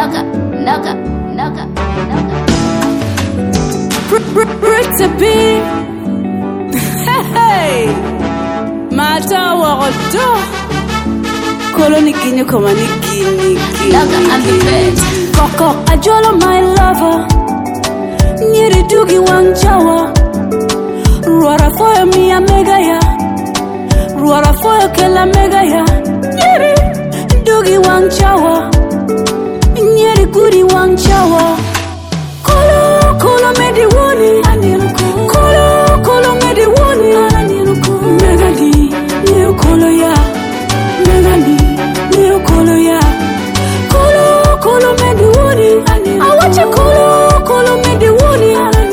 Pretty hey, mata warodo koloni kinyo koma niki Naga and the bed Koko ajola my lover Nyeri dugi wang chawa Ruara foya miya mega ya Ruara foya kela mega ya Nyeri dugi wang chawa Nyeri gudi wang chawa Kolo medi woni Kolo medi woni Megadi Neo kolo ya Megadi Neo kolo ya Kolo medi woni Awache kolo medi woni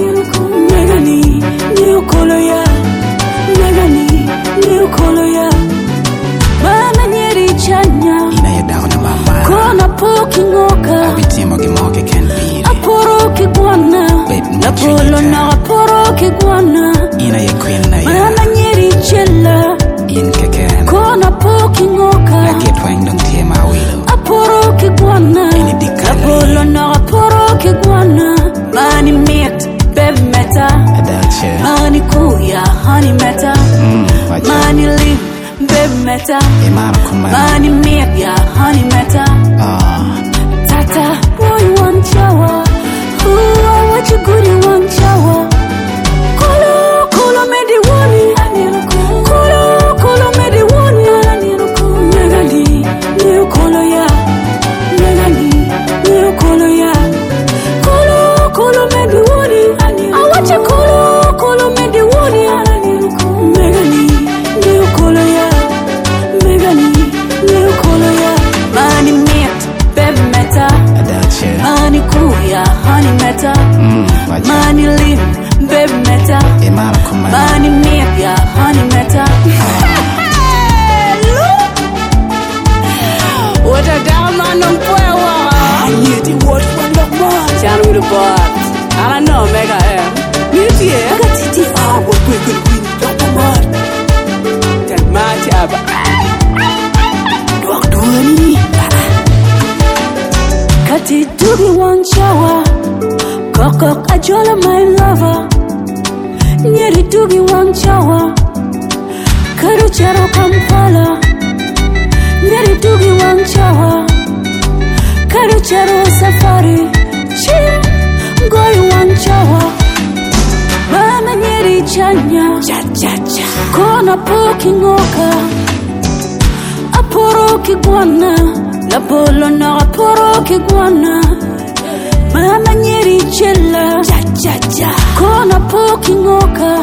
Megadi Neo kolo ya Megadi Neo kolo ya Mana nyeri chanya Ina ya dauna mama Kona poki ngoka Abitimo gimoke can be Aporo kiguana Napolo na aporo kiguana Ina ya queen na ya Mana nyeri chela In keken Kona poki ngoka Laki twang dong tia mawilo Aporo kiguana Ini dikali Napolo na aporo kiguana Mani miet baby meta Adalche Mani kuya honey meta Mani lip baby meta Imana kumana Mani miet ya honey meta Tata boy one chawa Ooh, what you good in one shower? Kolo medi woni. Kolo medi woni. Megadi, neo kolo ya. Megadi, neo kolo ya. Kolo medi woni. Awache kolo medi woni. Megadi, neo kolo ya. Megadi, neo kolo ya. Mani miet, baby meta. Adalche Mani kuya, honey meta. Mani lip, baby meta. Imana kumana Mani milk, ya honey meta. What a damn man on power. I need the word one of more Chan with the butt. I don't know, mega air. Beauty, eh? Got titi what we could win Dr. Mud Tell my chaba. Dog doing Kati dugi one shower. Koko ajola my lover. Nyeri dugi wang chawa Karu charo Kampala Nyeri dugi wang chawa Karu charo safari Chim Goi wang chawa Mana nyeri chanya Cha Kona poki ngoka Aporo kiguana Labolo na aporo kiguana Mana nyeri chela Cha Kona poki ngoka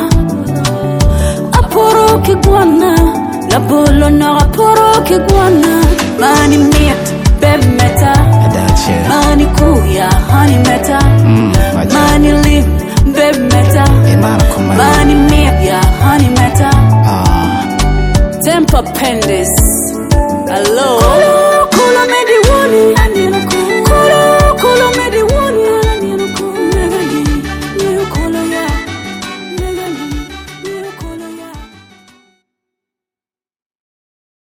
Aporo kiguana Labolo na aporo kiguana Mani miet, baby meta Adalche Mani kuya, honey meta Mani lip, baby meta Imana kumana Mani miet ya, honey meta Temper pendis Hello